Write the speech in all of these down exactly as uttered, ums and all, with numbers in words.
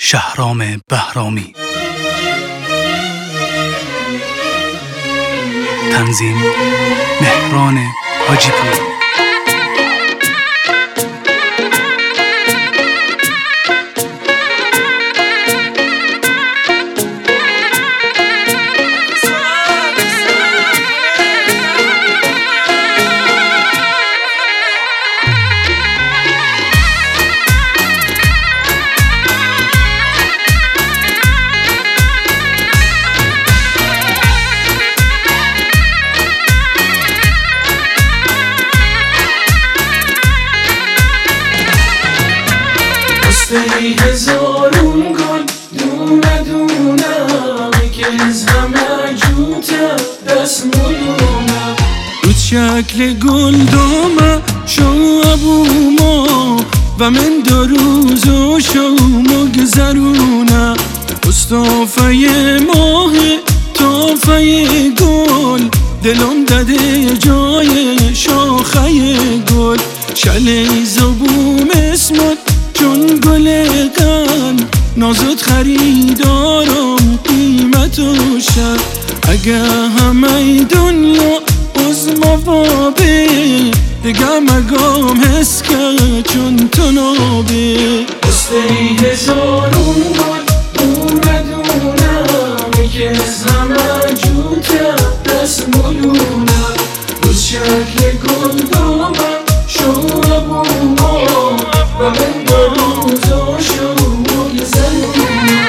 شهرام بهرامی. تنظیم مهران حاجی‌پور. ای هزارون گل دونه دونه که از همه جوته دست ملونه رو شکل گل دامه شو ابوما و من دو روز و شو مگذرونه مصطفی ماه طافه گل دلم داده جای شاخه گل شلی زبوم اسمت چون گل غم نازت خریدارم قیمتوشه اگه همه دنیا از موابه دیگه مگام حس که چون تو نابه دسته هزارون گل دونه دونه که از همه جوته دست ملونه روز شکل گل دامه شو ابوما و من دو روز و شو مگذرونه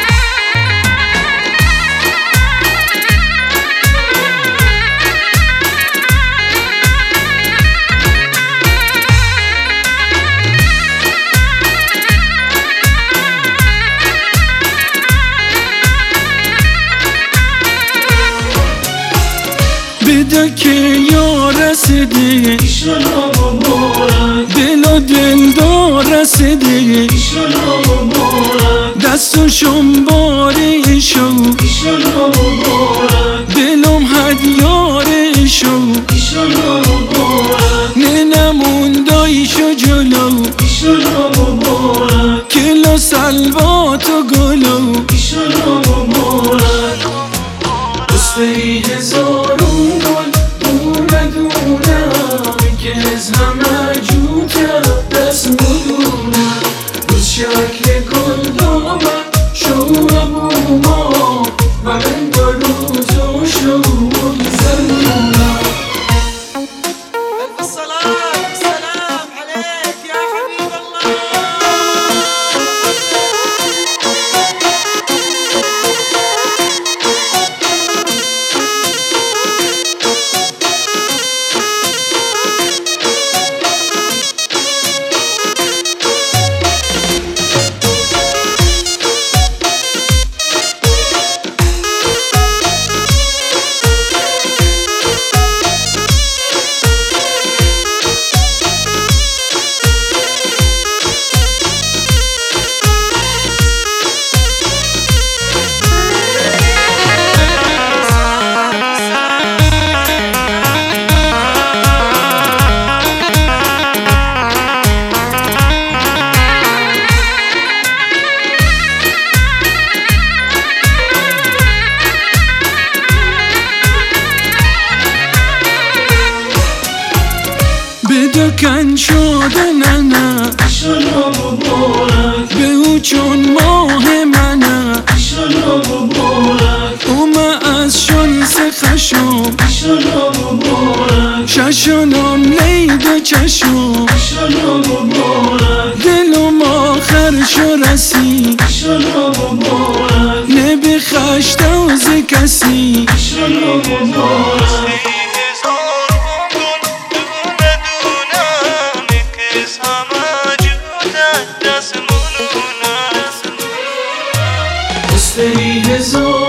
بده که یا رسیده ایشالا مبارک دل و دل دار رسیده ایشالا مبارک دستشم باره شو ایشالا مبارک دلم هدیاره شو ایشالا مبارک ننمون دایشو جلو ایشالا مبارک کلا سلوات و گلو ایشالا مبارک دسته هزارون گل دونه دونه که از همه جوته دست ملونه روز شکل گل دامه شو ابوما و من دو روز و شو مگذرونه دکن شده نه نه ایشالا مبارک به او چون ماه منه ایشالا مبارک اومه از شانس خشم ایشالا مبارک ششنم لید چشم ایشالا مبارک دلم آخر شو رسی ایشالا مبارک نبی خشتوز کسی ایشالا مبارک دسته هزار